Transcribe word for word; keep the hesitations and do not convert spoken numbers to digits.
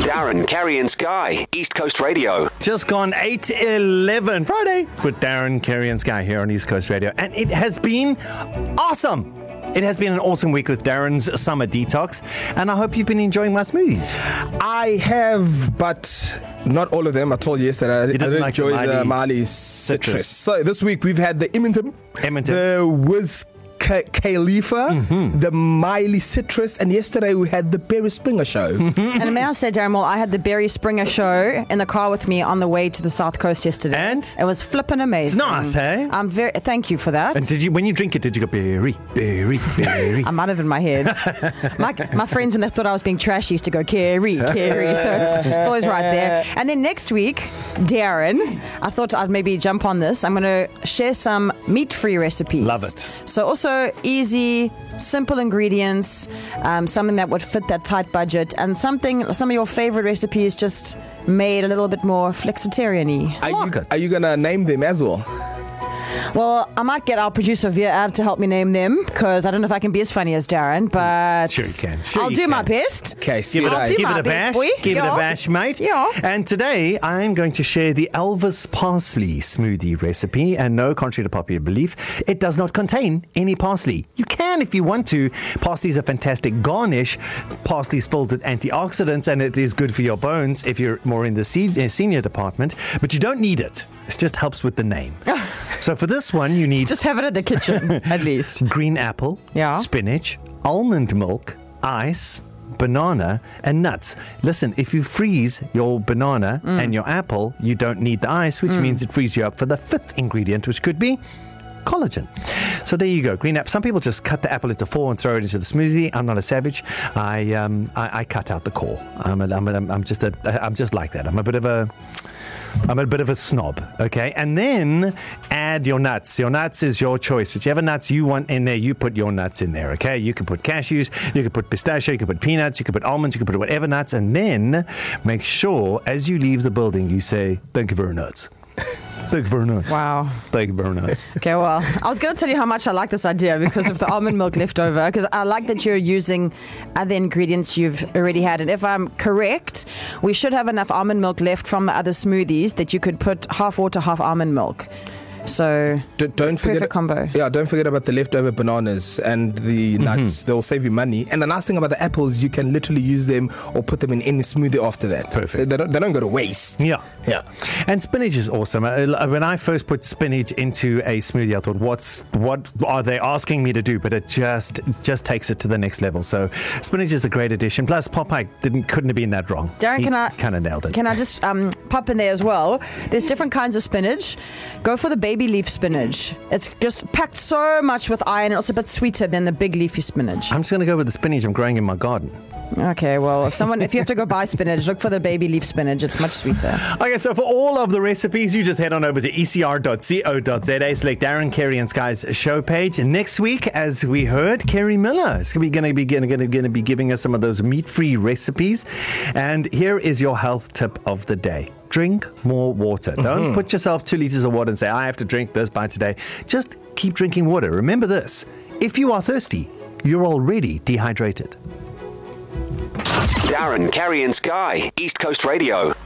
Darren, Kerry and Sky, East Coast Radio. Just gone eight eleven Friday with Darren, Kerry and Sky here on East Coast Radio. And it has been awesome. It has been an awesome week with Darren's Summer Detox. And I hope you've been enjoying my smoothies. I have, but not all of them. I told you yesterday I, I didn't like enjoy the the Mali Mali citrus. citrus. So this week we've had the Emmenton, Emmenton. the Wiz Khalifa, mm-hmm. the Miley Citrus, and yesterday we had the Barry Springer show. Mm-hmm. And may I say, Darren, well, I had the Barry Springer show in the car with me on the way to the South Coast yesterday. And? It was flippin' amazing. It's nice, hey? I'm very, thank you for that. And did you, when you drink it, did you go, Barry, Barry, Barry? I might have in my head. my, my friends, when they thought I was being trashy, used to go, Kerry, Kerry. So it's, it's always right there. And then next week, Darren, I thought I'd maybe jump on this. I'm going to share some meat-free recipes. Love it. So also easy, simple ingredients, um, something that would fit that tight budget, and something, some of your favorite recipes just made a little bit more flexitarian-y. Are you, are you going to name them as well? Well, I might get our producer Veer out to help me name them, because I don't know if I can be as funny as Darren, but Sure you can. Sure I'll you do can. my best. Okay, see Give it, what a, I- do give my it a best, bash. boy. Give Yeah. it a bash, mate. Yeah. And today I'm going to share the Elvis parsley smoothie recipe. And no, contrary to popular belief, it does not contain any parsley. You can if you want to. Parsley is a fantastic garnish. Parsley is filled with antioxidants, and it is good for your bones if you're more in the se- senior department. But you don't need it. It just helps with the name. So for this one, you need Just have it at the kitchen, at least. green apple, Yeah. spinach, almond milk, ice, banana, and nuts. Listen, if you freeze your banana mm. and your apple, you don't need the ice, which mm. means it frees you up for the fifth ingredient, which could be collagen. So there you go, green apple. Some people just cut the apple into four and throw it into the smoothie. I'm not a savage. I um I, I cut out the core. I'm a, I'm, a, I'm just a I'm just like that. I'm a bit of a I'm a bit of a snob, okay? And then add your nuts. Your nuts is your choice. Whichever nuts you want in there, you put your nuts in there, okay? You can put cashews, you can put pistachio, you can put peanuts, you can put almonds, you can put whatever nuts, and then make sure as you leave the building, you say, thank you very much. Thank you very much. Wow. Thank you very much. Okay, well, I was going to tell you how much I like this idea because of the almond milk left over, because I like that you're using other ingredients you've already had. And if I'm correct, we should have enough almond milk left from the other smoothies that you could put half water, half almond milk. So, D- don't forget, perfect combo. Yeah, don't forget about the leftover bananas and the nuts. Mm-hmm. They'll save you money. And the nice thing about the apples, you can literally use them or put them in any smoothie after that. Perfect. So they don't, they don't go to waste. Yeah. Yeah. And spinach is awesome. When I first put spinach into a smoothie, I thought, what's what are they asking me to do? But it just just takes it to the next level. So spinach is a great addition. Plus, Popeye didn't couldn't have been that wrong. Darren, he can I kind of nailed it? Can I just um, pop in there as well? There's different kinds of spinach. Go for the baby leaf spinach. It's just packed so much with iron. It's also a bit sweeter than the big leafy spinach. I'm just going to go with the spinach I'm growing in my garden. Okay, well, if someone, if you have to go buy spinach, look for the baby leaf spinach. It's much sweeter. Okay, so for all of the recipes, you just head on over to e c r dot co dot z a, select Darren, Kerry and Sky's show page. And next week, as we heard, Kerry Miller is going to be going to be giving us some of those meat-free recipes. And here is your health tip of the day. Drink more water. Mm-hmm. Don't put yourself two liters of water and say, I have to drink this by today. Just keep drinking water. Remember this. If you are thirsty, you're already dehydrated. Darren, Kerry and Sky, East Coast Radio.